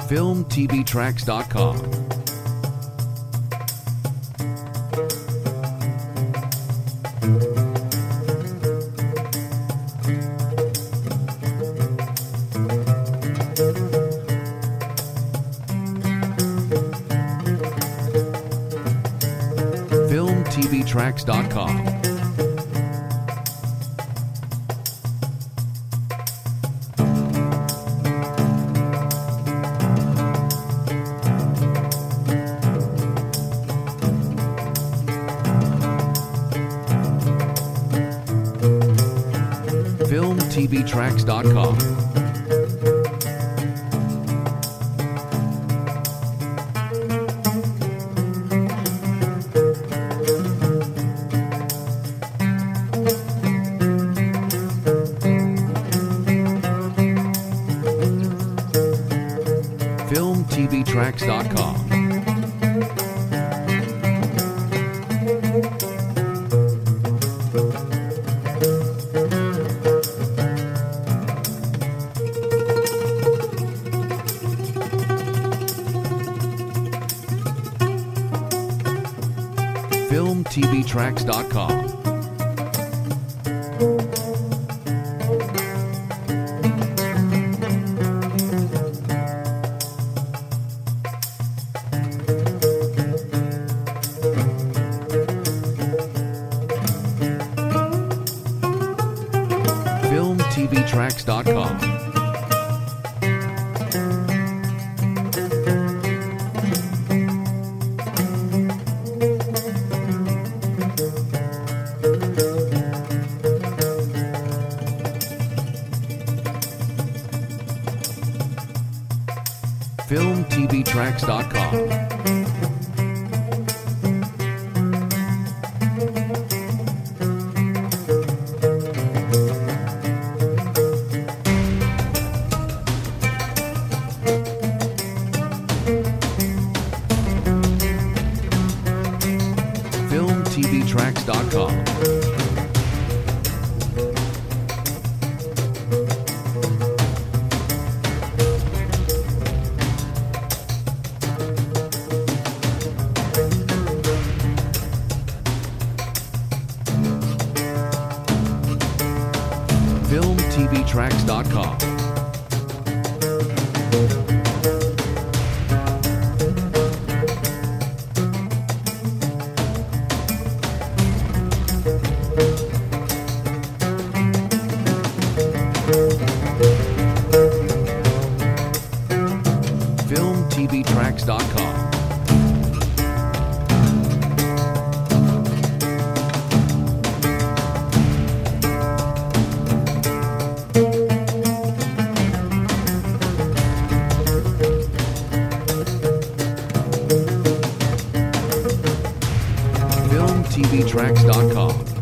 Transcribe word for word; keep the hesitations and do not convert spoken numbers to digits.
film t v tracks dot com. film t v tracks dot com. film t v tracks dot com. film t v tracks dot com. film t v tracks dot com. film t v tracks dot com. film t v tracks dot com. film t v tracks dot com. film t v tracks dot com. film t v tracks dot com. film t v tracks dot com.